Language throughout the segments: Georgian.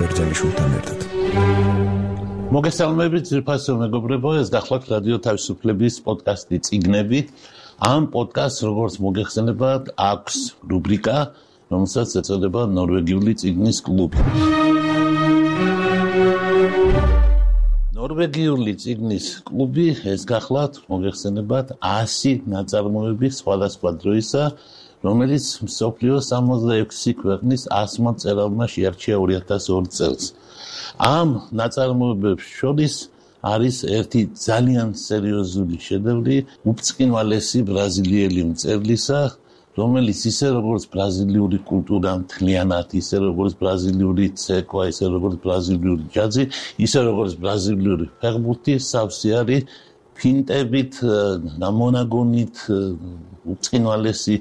ბერძენიშვილთან ერთად. მოგესალმებით ძირფასო მეგობრებო, ეს გახლავთ რადიო თავისუფლების პოდკასტი წიგნები. ამ პოდკასტს როგორც მოგეხსენებათ, აქვს რუბრიკა, რომელსაც ეწოდება ნორვეგიული წიგნის კლუბი. ნორვეგიული წიგნის კლუბი ეს გახლავთ მოგეხსენებათ 100 ნაწარმოები სხვადასხვა დროისა, რომელიც მსოფლიოს 66 ქვეყნის 100 მწერალმა შეარჩია 2002 წელს. ამ ნაწარმოებებს შორის არის ერთი ძალიან სერიოზული შედევრი, უბრწყინვალესი ბრაზილიელი მწერლისა, რომელიც ისე როგორც ბრაზილიური კულტურა მთლიანად, ისე როგორც ბრაზილიური ცეკვა, ისე როგორც ბრაზილიური ჯაზი, ისე როგორც ბრაზილიური ფეხბურთი სავსე არის ფინტებით, გამონაგონით, უბრწყინვალესი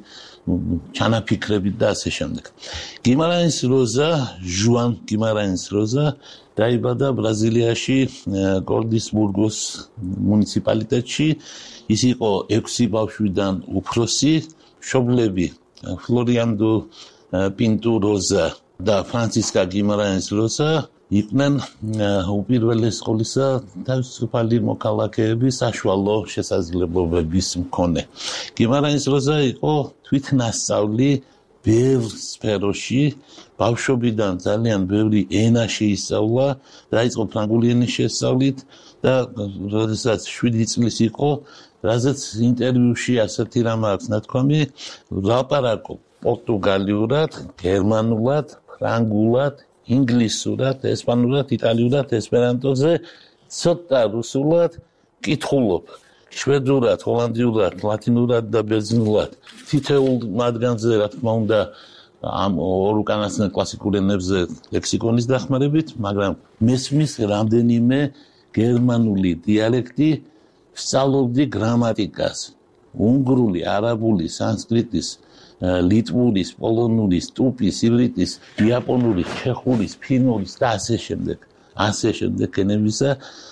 ჩანაფიქრებით და ასე შემდეგ. გიმარაენს როზა, ჟუან გიმარაენს როზა დაიბადა ბრაზილიაში კორდისბურგოს მუნიციპალიტეტში. ის იყო 6 ბავშვიდან უფროსი. მშობლები ფლორიანდო პინტუ როზა და ფრანცისკა გიმარაენს როზა იყვნენ უპირველეს ყოვლისა თავისუფალი მოქალაქეები საშუალო შესაძლებლობების მქონე. გიმარაენს როზა იყო თვითნასწავლი ბევრ სფეროში, ბავშვობიდან ძალიან ბევრი ენა შეისწავლა, დაიწყო ფრანგული ენის შესწავლით და როდესაც 7 წლის იყო, რაზეც ინტერვიუში ასეთი რამ აქვს ნათქვამი, ვლაპარაკო პორტუგალიურად, გერმანულად, ფრანგულად, ინგლისურად, ესპანურად, იტალიურად, ესპერანტოზე, ცოტა რუსულად, კითხულობ. შვედურად, ჰოლანდიურად, ლათინურად და ბერძნულად. თითოეულ მათგანზე, რა თქმა უნდა, ამ ორ უკანასკნელ კლასიკურ ენებზე ლექსიკონის დახმარებით, მაგრამ მესმის რამდენიმე გერმანული დიალექტი, ვსწავლობდი გრამატიკას, უნგრული, არაბული, სანსკრიტის, ლიტვურის, პოლონურის, ტუპის, ივრიტის, იაპონურის, ჩეხურის, ფინურის და ასე შემდეგ ენებისა.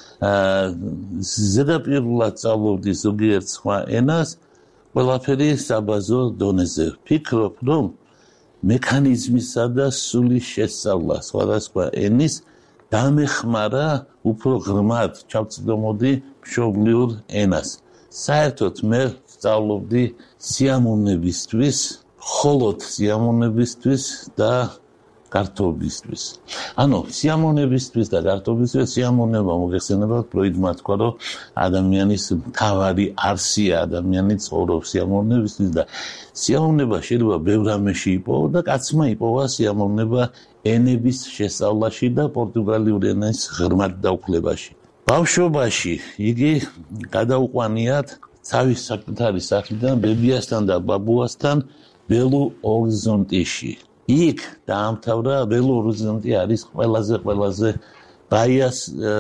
ზედაპირულად სწავლობდი ზოგიერთ სხვა ენას, ყველაფერი საბაზო დონეზე. ვფიქრობ, რომ მექანიზმისა და სულის შესწავლა სხვადასხვა ენის დამეხმარა უფრო ღრმად ჩავწდომოდი მშობლიურ ენას. საერთოდ მე სწავლობდი სიამოვნებისთვის, მხოლოდ სიამოვნებისთვის და გართობისთვის. ანუ სიამოვნებისთვის და გართობისთვის სიამოვნება მოგეხსენებათ, პროიდმა თქვა, რომ ადამიანის მთავარი არსია, ადამიანი ცხოვრობს სიამოვნებისთვის და სიამოვნება შეიძლება ბევრ რამეში იპოვა და კაცმა იპოვა სიამოვნება ენების შესწავლაში და პორტუგალიური ენის ღრმად დაუფლებაში. ბავშვობაში იგი გადაუყვანიათ თავის საკუთარი სახლიდან ბებიასთან და ბაბუასთან ბელუ ორიზონტიში. იქ დაამთავრა. ბელუ ორიზონტი არის ყველაზე ბაიას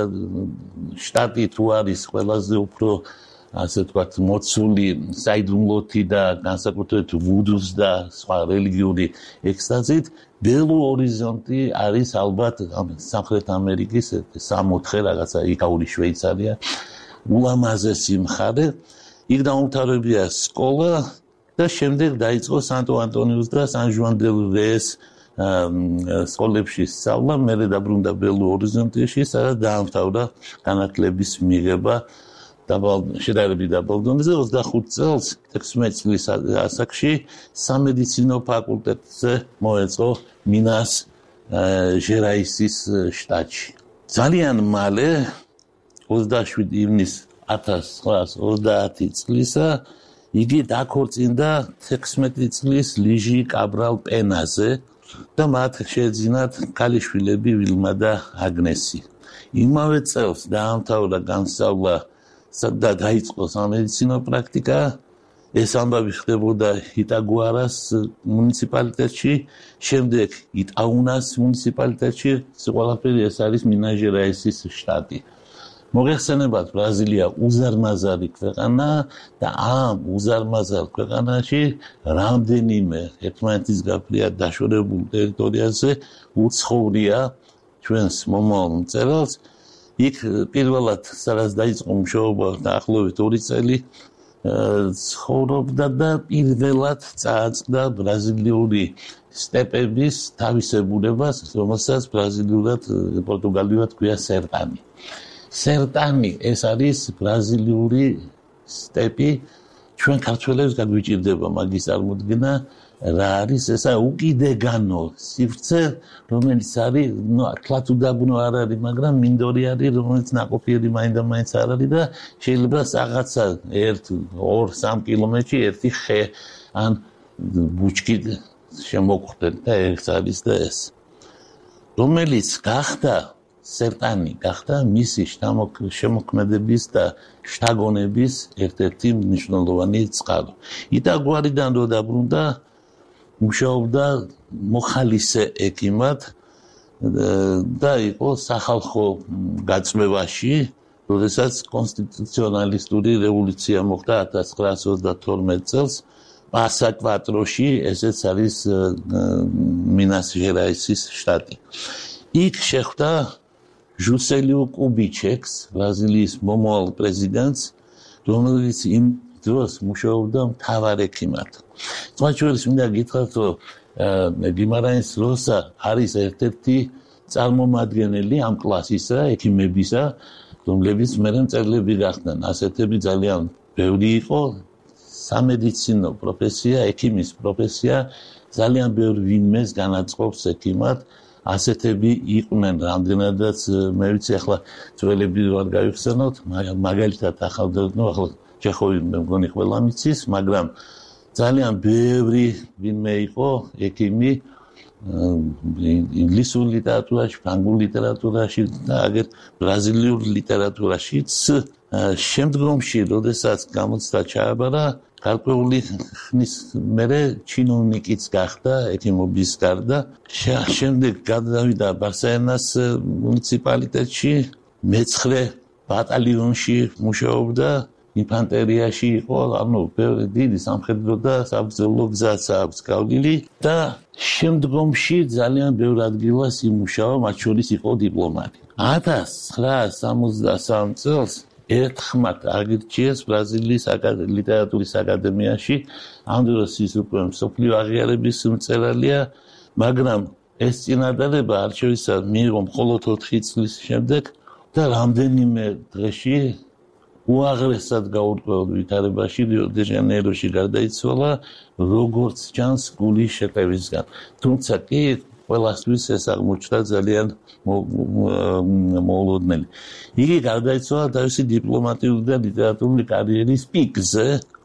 შტატი თუ არის ყველაზე უფრო ასე ვთქვათ მოცული საიდუმლოთი და განსაკუთრებით ვუდუს და სხვა რელიგიური ექსტაზით. ბელუ ორიზონტი არის ალბათ სამხრეთ ამერიკის 64 რაღაცა იკაური შვეიცარია ულამაზესი მხარე. იქ დაუმთავრებია სკოლა და შემდეგ დაიწყო სანტო ანტონიუს და სან ჟუან დელ რეის სკოლებში სწავლა, მერე დაბრუნდა ბელუ ორიზონტიში, სადაც დაამთავრა განათლების მიღება შედარებით დაბალ დონეზე. 25 წელს 16 წლის ასაკში სამედიცინო ფაკულტეტზე მოეწყო მინას ჟერაისის შტატში. ძალიან მალე 27 ივნისს 1930 წლისა იგი დაქორწინდა 16 წლის ლიჟი კაბრალ პენაზე და მათ შეეძინათ ქალიშვილები ვილმა და აგნესი. იმავე წელს დაამთავრა განსწავლა და დაიწყო სამედიცინო პრაქტიკა. ეს ამბავი ხდებოდა იტაგუარას მუნიციპალიტეტში, შემდეგ იტაუნას მუნიციპალიტეტში, ყველაფერი ეს არის მინას-ჟერაისის შტატი. მოგეხსენებათ, ბრაზილია უზარმაზარი ქვეყანა და ამ უზარმაზარ ქვეყანაში რამდენიმე ერთმანეთის გაფრიად დაშორებულ ტერიტორიაზე უცხოვრია ჩვენს მომავალ მწერალს. იქ პირველად სადაც დაიწყო მუშაობა დაახლოებით 2 წელი ცხოვრობდა და პირველად წააწყდა ბრაზილიური სტეპების თავისებურებას, რომელსაც ბრაზილიურად, პორტუგალიურად ქვია სერტანი. სერტანი ეს არის ბრაზილიური სტეპი, ჩვენ ქართველებს გაგვიჭირდება მაგის წარმოდგენა, რა არის ესა უკიდეგანო სივრცე, რომელიც არის, თლათ უდაბნო არ არის, მაგრამ მინდორი არის, რომელიც ნაყოფიერი მაინდა-მაინც არ არის და შეიძლება რაღაცა 1-2-3 კილომეტრში ერთი ხე ან ბუჩქი შემოხვდნენ და ეს არის და ეს. რომელიც გახდა სერტანი, გახდა მისი შემოქმედების და შთაგონების ერთ-ერთი მნიშვნელოვანი წყარო. იტაგვარიდან რო დაბრუნდა, მუშაობდა მოხალისე ექიმად და იყო სახალხო გაწმევაში, როდესაც კონსტიტუციონალისტური რევოლუცია მოხდა 1932 წელს პასა-კვატროში, ესეც არის მინას-ჟერაისის შტატი. იქ შეხვდა ჟუსელიო კუბიჩეკს, ბრაზილიის მომავალ პრეზიდენტს, რომელიც იმ დროს მუშაობდა მთავარ ექიმად. მათ შორის მინდა გითხრათ, რომ გიმარაენს როსა არის ერთ-ერთი წარმომადგენელი ამ კლასისა, ექიმებისა, რომლებიც მერე მწერლები გახდნენ. ასეთები ძალიან ბევრი იყო. სამედიცინო პროფესია, ექიმის პროფესია ძალიან ბევრ ვინმეს განაწყობს ექიმად. ასეთები იყვნენ რამდენადაც მე ვიცი ახლა ძველები ვარ გავიხსენოთ, მაგალითად ახლა ჩეხოვი მე მგონი ყველა მიცის, მაგრამ ძალიან ბევრი ვინმე იყო ექიმი ინგლისურ ლიტერატურაში, ფრანგულ ლიტერატურაში და აგერ ბრაზილიურ ლიტერატურაშიც. შემდგომში, როდესაც გამოცდა ჩააბარა, გარკვეული ხნის მერე ჩინოვნიკიც გახდა ექიმობის გარდა. შემდეგ გადავიდა ბარსელონას მუნიციპალიტეტში, მეცხრე ბატალიონში მუშაობდა, ინფანტერიაში იყო, ანუ დიდი სამხედრო და საბრძოლო გზაც აქვს გავლილი და შემდგომში ძალიან ბევრ ადგილას იმუშავა, მათ შორის იყო დიპლომატი. 1963 წელს ერთხმად აღირჩიეს ბრაზილიის ლიტერატურის აკადემიაში. ამ დროს ის უკვე მსოფლიო აღიარების მწერალია, მაგრამ ეს წინადადება არჩევისას მიიღო მხოლოდ 4 წლის შემდეგ და რამდენიმე დღეში უაღრესად გაურკვეველ ვითარებაში რიო-დე-ჟანეიროში გარდაიცვალა, როგორც ჩანს გულის შეტევისგან. თუმცა კი ყველასთვის ეს აღმოჩნდა ძალიან მოულოდნელი. იგი გარდაიცვალა თავისი დიპლომატიური და ლიტერატურული კარიერის პიკზე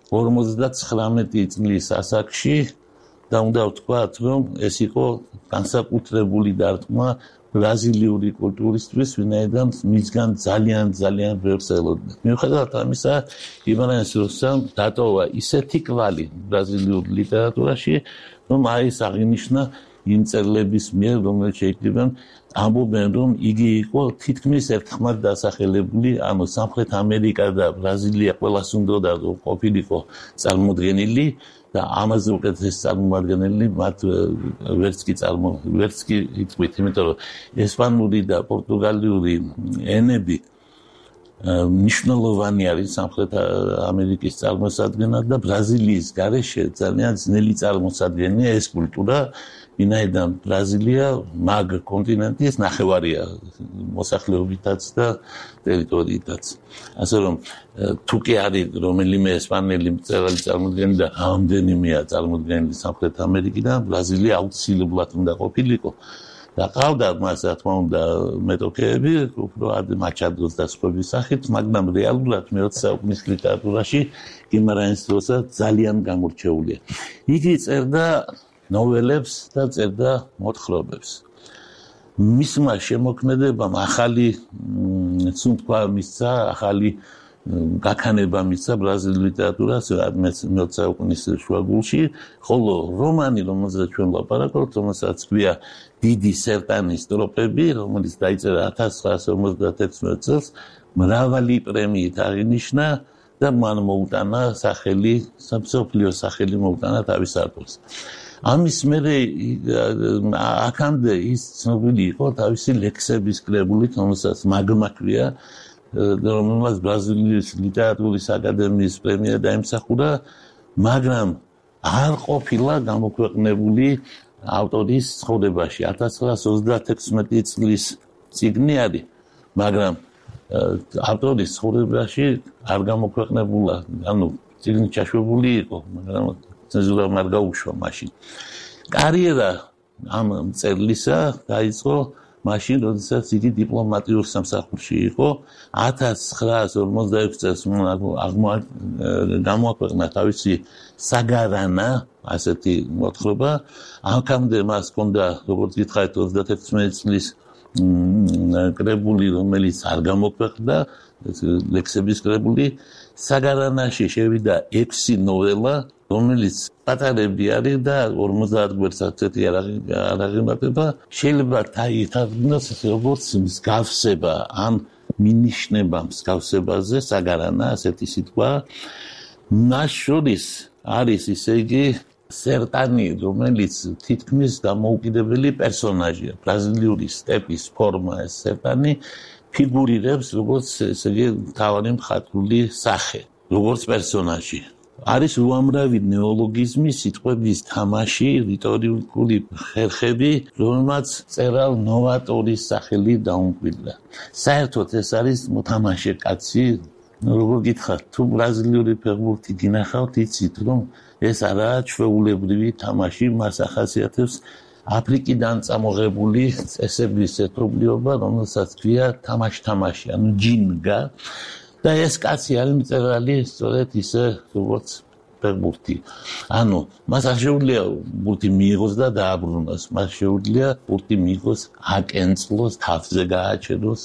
59 წლის ასაკში და უნდა ვთქვათ, რომ ეს იყო განსაკუთრებული დარტყმა ბრაზილიური კულტურისთვის, ვინაიდან მისგან ძალიან ბევრს ელოდნენ. მიუხედავად ამისა, გიმარაენს როსამ დატოვა ისეთი კვალი ბრაზილიურ ლიტერატურაში, რომ ის აღინიშნა იმ მწერლების მიერ, რომელიც შეიკრიბნენ, ამბობენ, რომ იგი იყო თითქმის ერთხმად დასახელებული, ანუ სამხრეთ ამერიკა და ბრაზილია ყველას უნდა ყოფილიყო წარმოდგენილი და ამაზე უკეთეს წარმომადგენელი მათ ვერც კი იწვით, იმიტომ რომ ესპანური და პორტუგალიური ენები მნიშვნელოვანი არის სამხრეთ ამერიკის წარმოსადგენად და ბრაზილიის გარეშე ძალიან ძნელი წარმოსადგენია ეს კულტურა, ვინაიდან ბრაზილია მაგ კონტინენტის ნახევარია მოსახლეობითაც და ტერიტორიითაც. ასე რომ თუ კი არის რომელიმე ესპანელი მწერალი წარმოდგენილი და ამდენიმეა წარმოდგენილი სამხრეთ ამერიკიდან, ბრაზილია აუცილებლად უნდა ყოფილიყო. და ყავდა მას, რა თქმა უნდა, მეტოქეები, უფრო მაჩადოს და სხვების სახით, მაგრამ რეალურად მე-20 საუკუნის ლიტერატურაში გიმარაენს როსა ძალიან გამორჩეულია. იგი წერდა ნოველებს და წერდა მოთხრობებს. მისმა შემოქმედებამ ახალი სუნთქვა მისცა, ახალი გაქანება მისცა ბრაზილ ლიტერატურას მე-20 საუკუნის შუაგულში, ხოლო რომანი, რომელზეც ჩვენ ვლაპარაკობთ, რომელსაც ქვია დიდი სერტანის ტროპები, რომელიც დაიწერა 1951 წელს, მრავალი პრემიით აღინიშნა და მან მოუტანა სახელი, მსოფლიო სახელი მოუტანა თავის ავტორს. ამის მერე აქამდე ის ცნობილი იყო თავისი ლექსების კრებულით, რომელსაც მაგმა ქვია, რომელმაც ბრაზილიის ლიტერატურის აკადემიის პრემია დაიმსახურა, მაგრამ არ ყოფილა გამოქვეყნებული ავტორის ცხოვრებაში. 1936 წლის წიგნი არის, მაგრამ ავტორის ცხოვრებაში არ გამოქვეყნებულა. ანუ წიგნი ჩაშვებული იყო, მაგრამ ცენზურამ არ გაუშვა მაშინ. კარიერა ამ მწერლისა დაიწყო მაშინ, როდესაც იგი დიპლომატიურ სამსახურში იყო. 1946 წელს გამოაქვეყნა თავისი საგარანა, ასეთი მოთხრობა. აქამდე მას ჰქონდა, როგორც გითხარით, 36 წლის კრებული, რომელიც არ გამოქვეყნდა, ლექსების კრებული. საგარანაში შევიდა 6 ნოველა, რომელიც პატარები არის და 50 გვერდს ასეთი არ აღემატება. შეიძლება ითარგმნოს როგორც მსგავსება ან მინიშნება მსგავსებაზე საგარანა, ასეთი სიტყვა. მას შორის არის ისე იგი სერტანი, რომელიც თითქმის დამოუკიდებელი პერსონაჟია. ბრაზილიური სტეპის ფორმა ეს სერტანი ფიგურირებს როგორც ესე იგი მთავარი მხატვრული სახე, როგორც პერსონაჟი. არის უამრავი ნეოლოგიზმი, სიტყვების თამაში, რიტორიკული ხერხები, რომელმაც მწერალ ნოვატორის სახელი დაუმკვიდრა. საერთოდ ეს არის მოთამაშე კაცი, როგორ გითხრათ, თუ ბრაზილიური ფეხბურთი გინახავთ, იცით, რომ ეს არაა ჩვეულებრივი თამაში, მას ახასიათებს აფრიკიდან წამოღებული წესების ერთობლიობა, რომელსაც ქვია თამაში, ანუ ჯინგა. და ეს კაცი არის მწერალი სწორედ ისე როგორც ფეხბურთი. ანუ მას არ შეუძლია ბურთი მიიღოს და დააბრუნოს, მას შეუძლია ბურთი მიიღოს, აკენწლოს, თავზე გააჩეროს,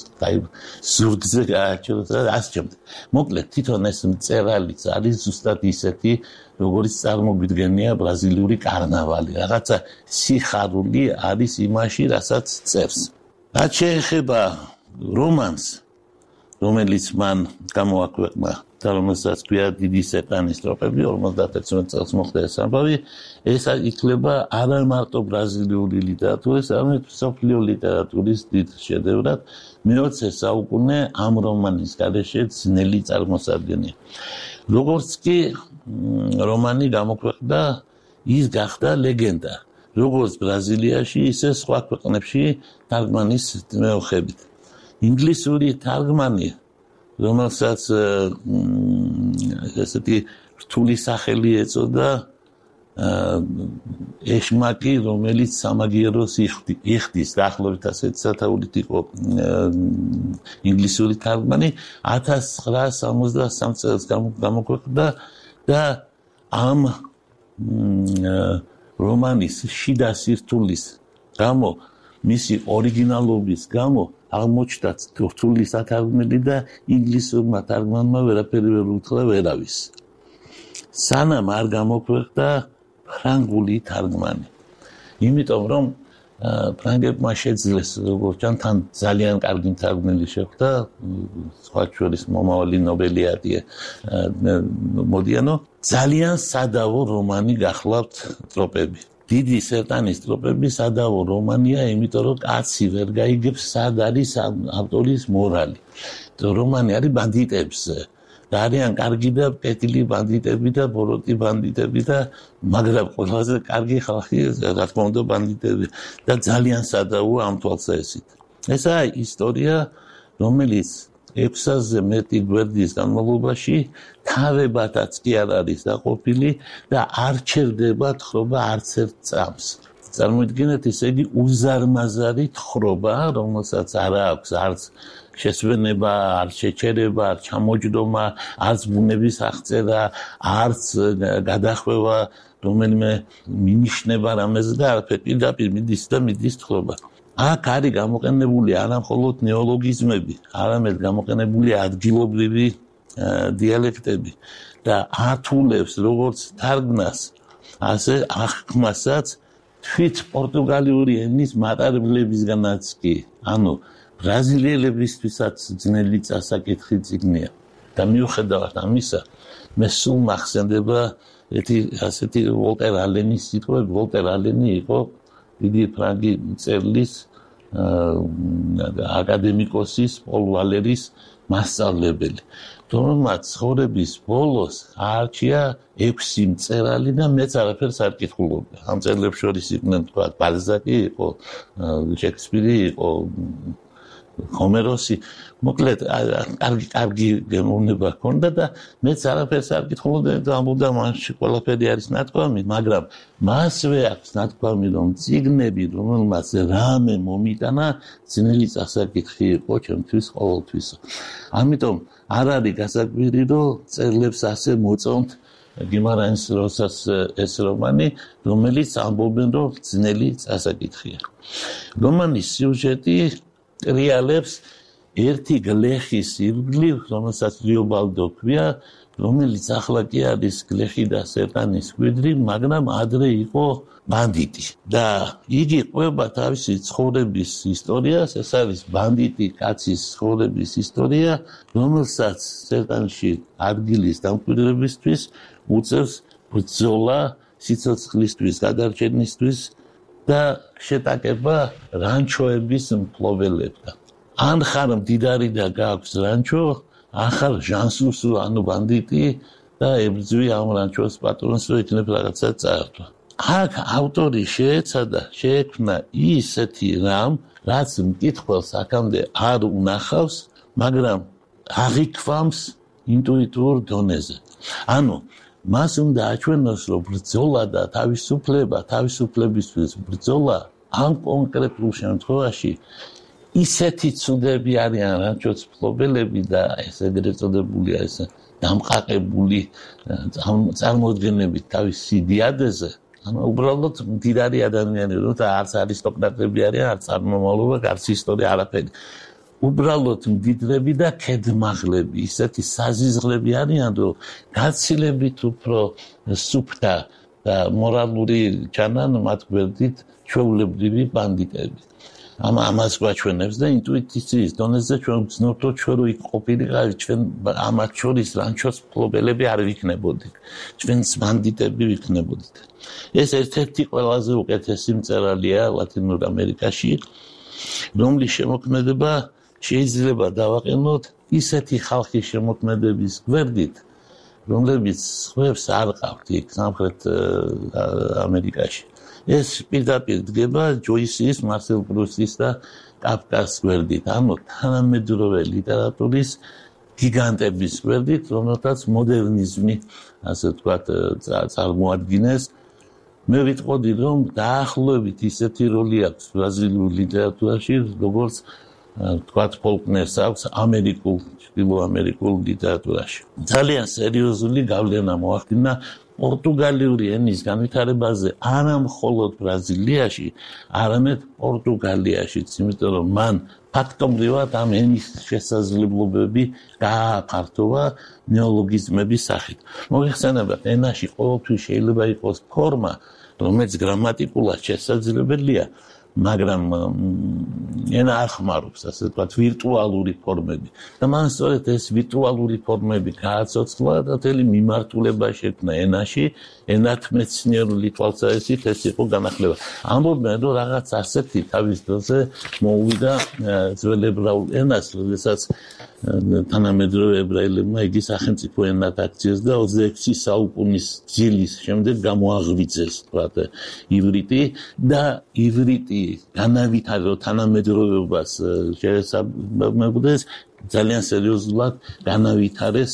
ზურგზე გააჩეროს და ასე შემდეგ. მოკლედ, თვითონ ეს მწერალიც არის ზუსტად ისეთი, როგორც წარმოგვიდგენია ბრაზილიური კარნავალი. რაღაცა სიხარული არის იმაში, რასაც წერს. რაც შეეხება რომანს, რომელიც მან გამოაქვეყნა და რომელსაც ქვია დიდი სერტანის ტროპები, 51 წელს მოხდა ეს ამბავი, ეს იქნება არა მარტო ბრაზილიური ლიტერატურის, არამედ მსოფლიო ლიტერატურის დიდ შედევრად. მე-20 საუკუნე ამ რომანის გარეშე ძნელი წარმოსადგენია. როგორც კი რომანი გამოქვეყნდა, ის გახდა ლეგენდა, როგორც ბრაზილიაში, ისე სხვა ქვეყნებში თარგმანის მეოხებით. ინგლისური თარგმანი, რომელსაც ესეთი რთული სახელი ეწოდა, ეშმაკი, რომელიც სამაგიეროს იხდის, დაახლოებით ასეთი სათაურით იყო ინგლისური თარგმანი, 1963 წელს გამოქვეყნდა და ამ რომანის შიდა სირთულის გამო, მისი ორიგინალობის გამო აღმოჩნდა რთული სათარგმნელი და ინგლისურმა თარგმანმა ვერაფერი ვერ უთხრა ვერავის. სანამ არ გამოქვეყნდა ფრანგული თარგმანი. იმიტომ რომ ფრანგებმა შეძლეს, როგორც ჩანს, თან ძალიან კარგი თარგმნელი შეხვდა, სხვა შორის მომავალი ნობელიატი მოდიანო, ძალიან სადავო რომანი გახლავთ ტროპები. დიდი სერტანის ტროპები სადავო რომანია, იმიტომ რომ კაცი ვერ გაიგებს, სად არის ავტორის მორალი. რომანი არის ბანდიტებზე. და არიან კარგი და პეტილი ბანდიტები და ბოროტი ბანდიტები და მაგრამ ყველაზე კარგი ხალხი, რა თქმა უნდა, ბანდიტები და ძალიან სადავო ამ თვალსაზრისით. ესაა ისტორია, რომელიც 600-ზე მეტი გვერდის განმავლობაში თავებათაც კი არ არის დაყოფილი და არ ჩერდება თხრობა არც ერთ წამს. წარმოიდგინეთ, ესე იგი უზარმაზარი თხრობა, რომელსაც არ აქვს არც შესვენება, არც შეჩერება, არც ჩამოჯდომა, არც ბუნების აღწერა, არც გადახვევა რომელიმე მინიშნება რამეზე და არაფერი, პირდაპირ მიდის თხრობა. აქ არის გამოყენებული არა მხოლოდ ნეოლოგიზმები, არამედ გამოყენებული ადგილობრივი დიალექტები და ართულებს როგორც თარგმნას, ასე აღქმასაც თვით პორტუგალიური ენის მატარებლებისგანაც კი. ანუ ბრაზილიელებისთვისაც ძნელი წასაკითხი წიგნია. და მიუხედავად ამისა, მე სულ მახსენდება ასეთი ვოლტერ ალენის სიტყვები. ვოლტერ ალენი იყო დიდი ფრანგი მწერლის აკადემიკოსის პოლ ვალერის მასწავლებელი, რომელმაც ცხოვრების ბოლოს აარჩია 6 მწერალი და მეც არაფერს არ კითხულობდა. ამ მწერლებს შორის იყვნენ თქვა ბალზაკი, იყო შექსპირი, იყო ჰომეროსი, მოკლედ კარგი გემოვნება ჰქონდა და მეც არაფერს არ კითხულობდა და ამბობდა მაშინ ყველაფერი არის ნათქვამი, მაგრამ მასვე აქვს ნათქვამი, რომ წიგნები, რომელმაც რამე მომიტანა, ძნელი წასაკითხი იყო ჩემთვის ყოველთვის. ამიტომ არ არის გასაკვირი, რომ წერლებს ასე მოწონთ გიმარანის როსაც ეს რომანი, რომელიც ამბობენ, რომ ძნელი წასაკითხია. რომანის სიუჟეტი რეალებს ერთი გლეხის ირგვლივ, რომელსაც ლიობალდო ქვია, რომელიც ახლა კი არის გლეხი და სერტანის კვიდრი, მაგრამ ადრე იყო ბანდიტი. და იგი ყვება თავისი ცხოვრების ისტორიას, ეს არის ბანდიტი კაცის ცხოვრების ისტორია, რომელსაც სერტანში ადგილის დამკვიდრებისთვის უწევს ბრძოლა სიცოცხლისთვის, გადარჩენისთვის და შეტაკება რანჩოების მფლობელებთან. ან ხარ მდიდარი და გაქვს რანჩო, ან ხარ ჟანსუსუ, ანუ ბანდიტი და ებრძვი ამ რანჩოს პატრონს, რომ იქნებ რაღაცა წაართვა. აქ ავტორი შეეცადა, შეექმნა ისეთი რამ, რაც მკითხველს აქამდე არ უნახავს, მაგრამ აღიქვამს ინტუიტიურ დონეზე. ანუ მას უნდა აჩვენოს, რომ ბრძოლა და თავისუფლება, თავისუფლებისთვის ბრძოლა ამ კონკრეტულ შემთხვევაში ისეთი ცუდები არიან რანჩოს მფლობელები და ეს ეგრეთ წოდებულია ეს დამყაყებული წარმოდგენებით თავისი დიადეზე, ანუ უბრალოდ მდიდარი ადამიანები, რომ არც არისტოკრატები არიან, არც წარმომავლობა, არც ისტორია, არაფერი. უბრალოდ მდიდრები და ქედმაღლები, ისეთი საზიზღლები არიან, რომ გაცილებით უფრო სუფთა და მორალური ჩანან მათ გვერდით ჩვეულებრივი ბანდიტები. ამას გვაჩვენებს და ინტუიციის დონეზე ჩვენ ვცნობთ, რომ ჩვენ რო იქ ყოფილიყავით, ჩვენ ამათ შორის რანჩოს მფლობელები არ ვიქნებოდით, ჩვენც ბანდიტები ვიქნებოდით. ეს ერთ-ერთი ყველაზე უკეთესი მწერალია ლათინურ ამერიკაში, რომლის შემოქმედება შეიძლება დავაყენოთ ისეთი ხალხის შემოქმედების გვერდით, რომლებიც სხვებს არ ყავთ იქ სამხრეთ ამერიკაში. ეს პირდაპირ დგება ჯოისის, მარსელ პრუსტის და კაფკას გვერდით, ანუ თანამედროვე ლიტერატურის გიგანტების გვერდით, რომელთაც მოდერნიზმი, ასე ვთქვათ, წარმოადგინეს. მე ვიტყოდი, რომ დაახლოებით ისეთი როლი აქვს ბრაზილიურ ლიტერატურაში, როგორც ვთქვათ, ფოლკნერს აქვს ჩრდილოამერიკულ ლიტერატურაში. ძალიან სერიოზული გავლენა მოახდინა პორტუგალიური ენის განვითარებაზე არა მხოლოდ ბრაზილიაში, არამედ პორტუგალიაშიც, იმიტომ რომ მან ფაქტობრივად ამ ენის შესაძლებლობები გააფართოვა ნეოლოგიზმების სახით. მოგეხსენებათ, ენაში ყოველთვის შეიძლება იყოს ფორმა, რომელიც გრამატიკულად შესაძლებელია, მაგრამ ენა არ ხმარობს, ასე ვთქვათ, ვირტუალური ფორმები. და მან სწორედ ეს ვირტუალური ფორმები გააცოცხლა და მთელი მიმართულება შექმნა ენაში, ენათმეცნიერული თვალსაზრისით ეს იყო განახლება. ამბობენ, რომ რაღაც ასეთი თავის დროზე მოუვიდა ძველ ებრაულ ენას, როდესაც თანამედროვე ებრაელებმა იგი სახელმწიფო ენად აქციეს და 26 საუკუნის ძილის შემდეგ გამოაღვიძეს, ვთქვათ, ივრიტი და ივრიტი განავითარო თანამედროვეობას შეესაბამებდეს, ძალიან სერიოზულად განავითარეს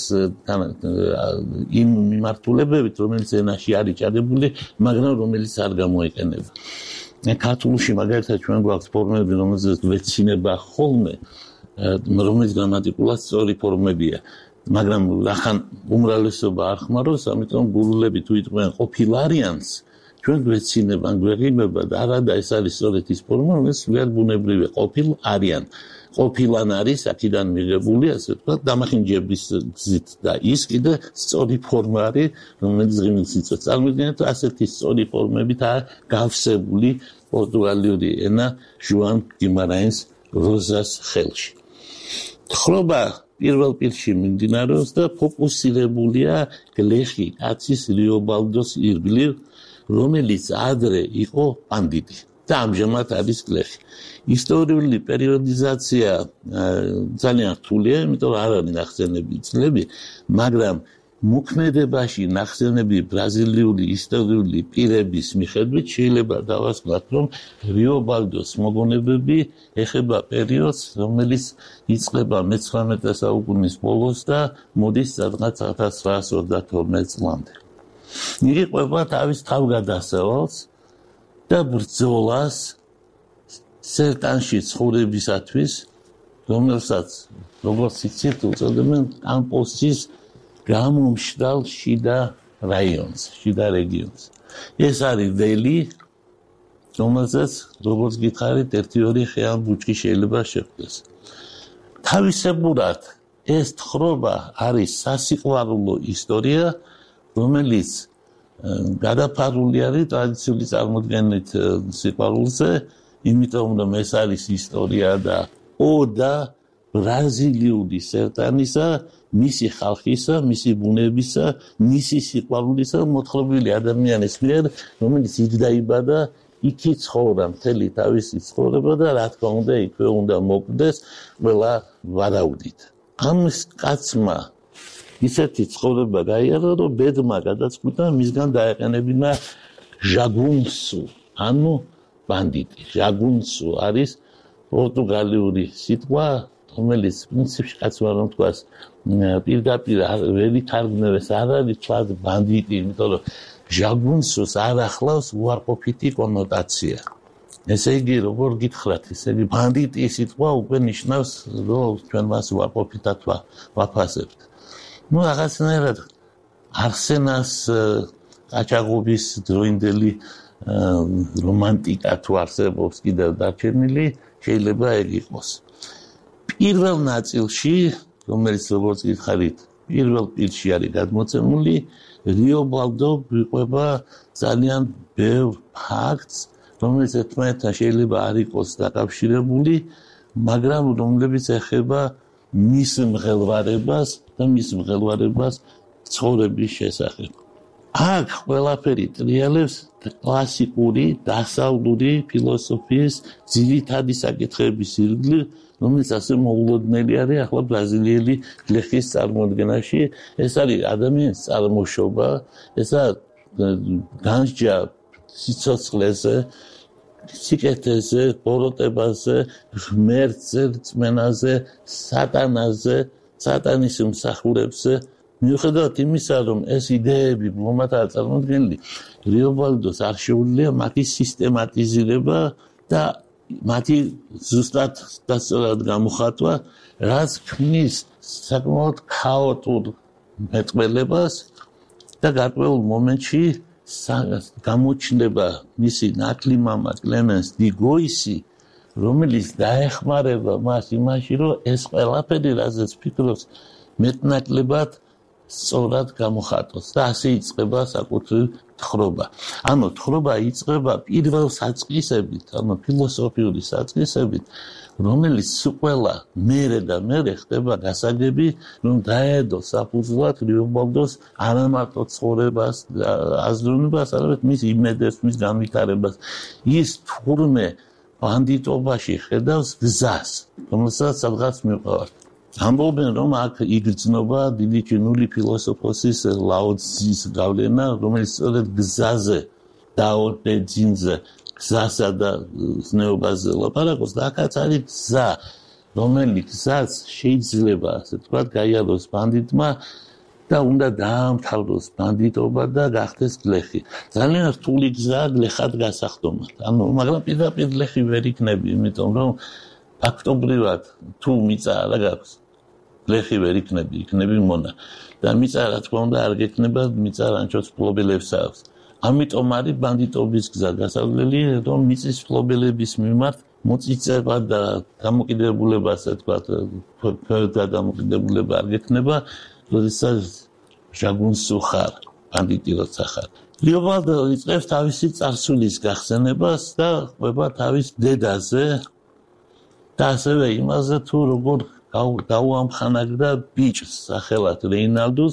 იმ მიმართულებებით, რომელიც ენაში არის ჭადებული, მაგრამ რომელიც არ გამოიყენება. ქართულში მაგალითად ჩვენ გვაქვს ფორმები, რომელზეც ვეცინება ხოლმე, რომელიც გრამატიკულად სწორი ფორმებია, მაგრამ ახან უმრავლესობა არ ხმარობს, ამიტომ გურულები თუ იტყვიან ყოფილ არიანს, ჩვენ გვეცინება, გვეღიმება და არადა ეს არის სწორედ ის ფორმა, რომელიც ვერ ბუნებრივია, ყოფილ არიან. ყოფილან არის აქედან მიღებული, ასე ვთქვათ, დამახინჯების გზით და ის კიდე სწორი ფორმა არის, რომელიც ღიმილს იწვევს. წარმოიდგინეთ, ასეთი სწორი ფორმებითაა გავსებული პორტუგალიური ენა ჟუან გიმარაენს როზას ხელში. თხრობა პირველ პირში მიმდინარეობს და ფოკუსირებულია გლეხი კაცის ლიობალდოს ირგვლივ, რომელიც ადრე იყო ბანდიტი. და ამჟამად არის გლეხი. ისტორიული პერიოდიზაცია ძალიან რთულია, იმიტომ რომ არ არის ნახსენები ძნები, მაგრამ მოქმედებაში ნახსენები ბრაზილიური ისტორიული პირების მიხედვით შეიძლება დავასკვნათ, რომ რიობალდოს მოგონებები ეხება პერიოდს, რომელიც იწყება მე-19 საუკუნის ბოლოს და მოდის სადღაც 1922 წლამდე. იგი ყვება თავის თავგადასავალს და ბრძოლას სერტანში ცხოვრებისათვის, რომელსაც როგორც იცით უწოდებენ კამპოსის გამომშრალ შიდა რაიონს, შიდა რეგიონს. ეს არის ველი, რომელსაც როგორც გითხარით, 1-2 ხე ან ბუჩქი შეიძლება შეხვდეს. თავისებურად ეს თხრობა არის სასიყვარულო ისტორია, რომელიც გადაფარული არის ტრადიციული წარმოდგენით სიყვარულზე, იმიტომ რომ ეს არის ისტორია და ოდა ბრაზილიური სერტანისა, მისი ხალხისა, მისი ბუნებისა, მისი სიყვარულისა მოთხრობილი ადამიანის მიერ, რომელიც იქ დაიბადა, იქი ცხოვრა მთელი თავისი ცხოვრება და რა თქმა უნდა იქვე უნდა მოკვდეს ყველა ვარაუდით. ამ კაცმა ისეთი ცხოვრება გაიარა, რომ ბედმა გადაწყვიტა მისგან დაეყენებინა ჟაგუნსუ, ანუ ბანდიტი. ჟაგუნსუ არის პორტუგალიური სიტყვა, რომელიც პრინციპში კაცმა რომ თქვას პირდაპირ ვერ ითარგმნებს, არ არის თვალ ბანდიტი, იმიტომ რომ ჟაგუნსუს არ ახლავს უარყოფითი კონოტაცია. ესე იგი, როგორ გითხრათ, ესე იგი ბანდიტი სიტყვა უკვე ნიშნავს, რომ ჩვენ მას უარყოფითად ვაფასებთ. ну რაღაცნაირად არსენას ყაჩაღობის დროინდელი რომანტიკა თუ არსებობს კიდევ დარჩენილი, შეიძლება ეგ იყოს. პირველ ნაწილში, რომელიც როგორც გითხარით, პირველ პირში არის გადმოცემული, რიობალდო ვიყვება ძალიან ბევრ ფაქტს, რომელიც ერთმანეთთან შეიძლება არ იყოს დაკავშირებული, მაგრამ რომლებიც ეხება მის მღელვარებას და მის მღელვარებას ცხოვრების შესახებ. აქ ყველაფერი ტრიალებს კლასიკური დასავლური ფილოსოფიის ძირითადი საკითხების ირგვლივ, რომელიც ასე მოულოდნელი არის ახლა ბრაზილიელი გლეხის წარმოდგენაში. ეს არის ადამიანის წარმოშობა, ეს არის განსჯა სიცოცხლეზე, სიკეთეზე, ბოროტებაზე, ღმერთზე, რწმენაზე, სატანაზე, სატანის მსახურებზე. მიუხედავად იმისა, რომ ეს იდეები მომატაა წარმოდგენილი, რიობალდოს არ შეუძლია მათი სისტემატიზირება და მათი ზუსტად დასწორად გამოხატვა, რაც ქმნის საკმაოდ ქაოტურ მეტყველებას და გარკვეულ მომენტში გამოჩნდება მისი ნათლი მამა კლემენს დი გოისი, რომელიც დაეხმარება მას იმაში, რომ ეს ყველაფერი, რაზეც ფიქრობს, მეტნაკლებად სწორად გამოხატოს და ასე იწყება საკუთრივ თხრობა. ანუ თხრობა იწყება პირველ საწყისებით, ანუ ფილოსოფიური საწყისებით, რომელიც ყველა მერე და მერე ხდება გასაგები, რომ დაედო საფუძვლად რიობალდოს არა მარტო ცხოვრებას, აზროვნებას, არამედ მის იმედებს, მის განვითარებას. ის თურმე ბანდიტობაში ხედავს გზას, რომელსაც სადღაც მივყავართ. ამბობენ, რომ აქ იგრძნობა დიდი ჩინური ფილოსოფოსის ლაოცის გავლენა, რომელიც სწორედ გზაზე დაოდე ძინზე გზასა და ზნეობაზე ლაპარაკობს და აქაც არის გზა, რომელიც გზაც შეიძლება, ასე ვთქვათ, გაიაროს ბანდიტმა და უნდა დაამთავროს ბანდიტობა და გახდეს გლეხი. ძალიან რთული გზაა გლეხად გასახდომად. ანუ, მაგრამ პირდაპირ გლეხი ვერ იქნები, იმიტომ რომ ფაქტობრივად თუ მიწა არა გაქვს, გლეხი ვერ იქნები მონა. და მიწა რა თქმა უნდა არ გექნება, მიწა რანჩოს ფლობელებს აქვს. ამიტომ არის ბანდიტობის გზა გასავლელი, რომ მიწის ფლობელების მიმართ მოწიწება და დამოკიდებულება, ასე ვთქვათ, და დამოკიდებულება არ გექნება, როდესაც ჟაგუნსუ ხარ, ბანდიტი როცა ხარ. რიობალდო იწყებს თავისი წარსულის გახსენებას და ყვება თავის დედაზე და ასევე იმაზე, თუ როგორ დაუამხანაგდა ბიჭს სახელად რეინალდუს,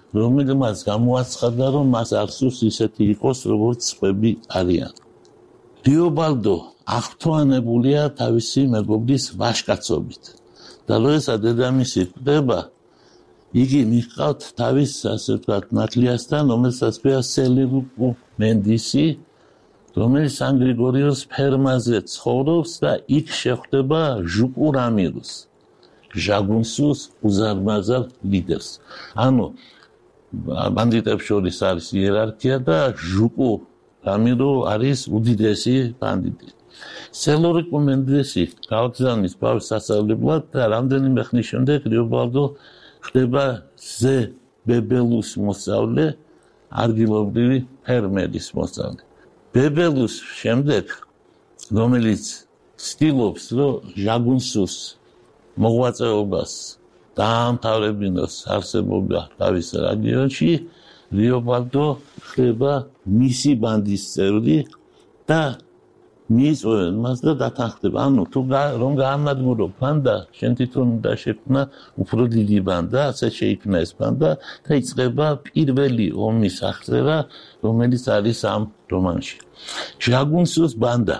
რომელმაც გამოაცხადა, რომ მას არ სურს ისეთი იყოს, როგორც სხვები არიან. რიობალდო აღფრთოვანებულია თავისი მეგობრის ვაჟკაცობით და როდესაც დედამისი კვდება იგი მიჰყავთ თავის ასე ვთქვათ ნათლიასთან რომელსაც ქვია სელერუკუ მენდისი რომელიც სან-გრიგორიოს ფერმაზე ცხოვრობს და იქ შეხვდება ჟუკუ რამიროს ჟაგუნსუს უზარმაზარ ლიდერს ანუ ბანდიტებს შორის არის იერარქია და ჟუკუ რამირო არის უდიდესი ბანდიტი სელერუკუ მენდისი გააგზავნის ბავშვს სასწავლებლად და რამდენიმე ხნის შემდეგ რიობალდო ხდება ზე ბებელუს მოსწავლე ადგილობრივი ფერმერის მოსწავლე ბებელუს შემდეგ რომელიც ცდილობს რომ ჟაგუნსუს მოღვაწეობას დაამთავრებინოს არსებობა თავის რეგიონში რიობალდო ხდება მისი ბანდის წევრი და მიიწვევენ მას და დათანხმდება ანუ თუ რომ გაანადგურო ბანდა შენ თვითონ უნდა შექმნა უფრო დიდი ბანდა ასე შეიქმნა ეს ბანდა და იწყება პირველი ომის აღწერა რომელიც არის ამ რომანში ჟაგუნსუს ბანდა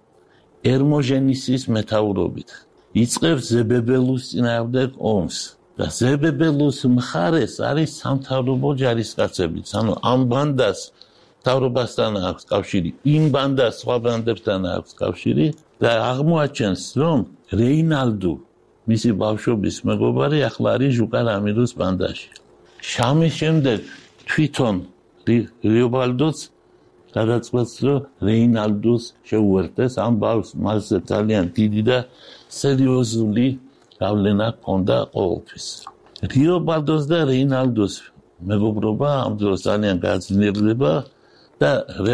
ერმოჟენისის მეთაურობით იწყებს ზებებელუს წინააღმდეგ ომს და ზებებელუს მხარეს არის სამთავრობო ჯარისკაცებიც ანუ ამ ბანდას თავრობასთან აქვს კავშირი იმ ბანდას სხვა ბანდებთან აქვს კავშირი და აღმოაჩენს რომ რეინალდუ მისი ბავშვობის მეგობარი ახლა არის ჟუკა რამიროს ბანდაში შამის შემდეგ თვითონ რიობალდოც გადაწყვეტს რომ რეინალდუს შეუერთდეს ამ ბავშვს მასზე ძალიან დიდი და სერიოზული გავლენა ჰქონდა ყოველთვის რიობალდოს და რეინალდუს მეგობრობა ამ დროს ძალიან გაძლიერდება და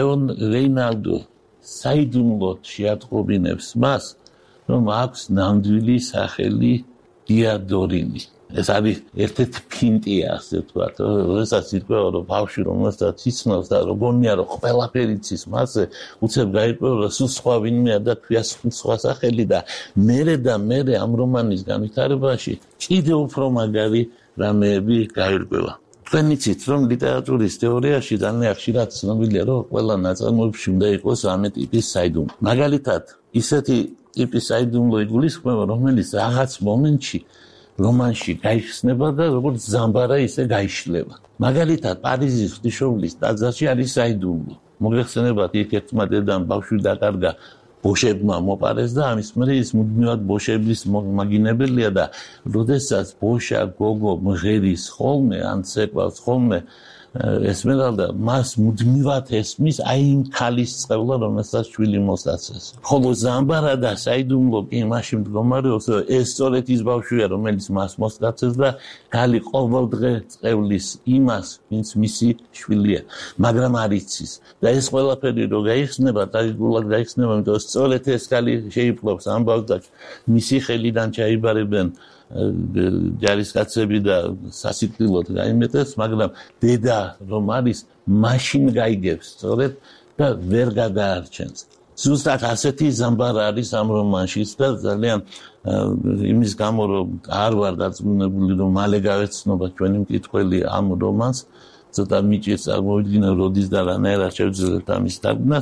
რეინალდო საიდუმლოდ შეატყობინებს მას რომ აქვს ნამდვილი სახელი დიადორინი ეს არის ერთ-ერთი ფინტია ასე ვთქვათ როდესაც ირკვევა რომ ბავშვი რომელსაც იცნობს და როგორია რომ ყველაფერი იცის მასზე უცებ გაირკვევა რომ სულ სხვა ვინმეა და ქვია სხვა სახელი და მერე ამ რომანის განვითარებაში კიდევ უფრო მაგარი რამეები გაირკვევა თქვენ იცით რომ ლიტერატურის თეორიაში ძალიან ხშირად ცნობილია რომ ყველა ნაწარმოებში უნდა იყოს ამე ტიპის საიდუმლო მაგალითად ისეთი ტიპის საიდუმლო იგულისხმება რომელიც რაღაც მომენტში რომანში გაიხსნება და როგორც ზამბარა ისე გაიშლება მაგალითად პარიზის ღვთისმშობლის ტაძარში არის საიდუმლო მოგეხსენებათ იქ ერთმა დედამ ბავშვი დაკარგა ბოშებმა მოპარეს და ამის მერე ის მუდმივად ბოშების მაგინებელია და როდესაც ბოშა გოგო მღერის ხოლმე ან ცეკვავს ხოლმე ესმერალდა მას მუდმივად ესმის აი იმ ქალის წყევლა რომელსაც შვილი მოსაცეს ხოლო ზამბარა და საიდუმლო კი მაშინ მდგომარეობს რომ ეს სწორედ ის ბავშვია რომელიც მას მოსკაცეს და ქალი ყოველდღე წყევლის იმას ვინც მისი შვილია მაგრამ არ იცის და ეს ყველაფერი რო გაიხსნება ტრაგიკულად გაიხსნება იმიტომ რომ სწორედ ეს ქალი შეიპყრობს ამბავს და მისი ხელიდან ჩაიბარებენ ჯარისკაცები და სასიკვდილოდ გაიმეტეს მაგრამ დედა რომ არის მაშინ გაიგებს სწორედ და ვერ გადაარჩენს ზუსტად ასეთი ზამბარა არის ამ რომანში და ძალიან იმის გამო რომ არ ვარ დარწმუნებული რომ მალე გავეცნობა ჩვენი მკითხველი ამ რომანს ცოტა მიჭირს აღმოვიდგინე როდის და რანაირად შევძლებთ ამის დაგვნას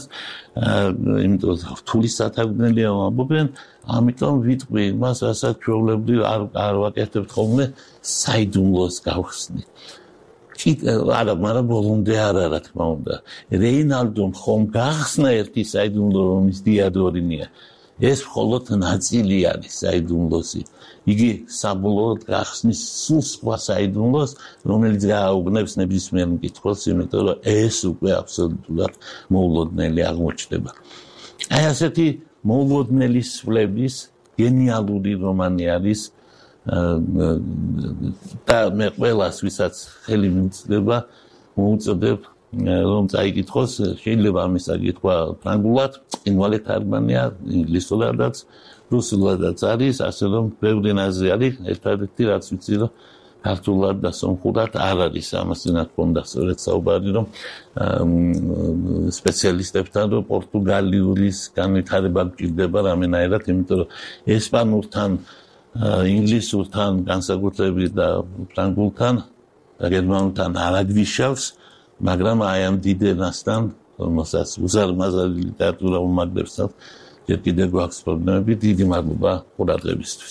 იმიტომ რომ რთული სათარგმნელია ამბობენ ამიტომ ვიტყვი მას რასაც ჩვეულებრივ არ ვაკეთებთ ხოლმე საიდუმლოს გავხსნი არა მაგრამ ბოლომდე არა რა თქმა უნდა რეინალდომ ხომ გახსნა ერთი საიდუმლო რომის დიადორინია ეს მხოლოდ ნაწილი არის საიდუმლოსი იგი საბოლოოდ გახსნის სულ სხვა საიდუმლოს რომელიც გააუგნებს ნებისმიერ მკითხველს იმიტომ რომ ეს უკვე აბსოლუტურად მოულოდნელი აღმოჩნდება აი ასეთი მოულოდნელი სვლების გენიალური რომანი არის და მე ყველას ვისაც ხელი მიუწვდება მოუწოდებ რომ წაიკითხოს შეიძლება ამის საკითხვა ფრანგულად ინვალე თარგმანია ინგლისურადაც რუსულადაც არის ასე რომ ბევრი ენაზე არის ერთადერთი რაც ვიცი რომ ქართულად და სომხურად არ არის ამასთან ჰქონდა სწორედ საუბარი რომ სპეციალისტებთან რომ პორტუგალიურის განვითარება გჭირდება რამენაირად იმიტომ რომ ესპანურთან ინგლისურთან განსაკუთრებით და ფრანგულთან და გერმანულთან არ აგვიშავს მაგრამ აი ამ დიდ ენასთან რომელსაც უზარმაზარი ლიტერატურა უმაგრებს. ერთ კიდევ გვაქვს პრობლემები. დიდი მადლობა ყურადღებისთვის.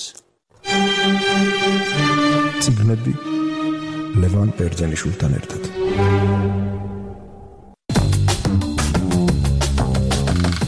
წიგნები ლევან ბერძენიშვილთან ერთად.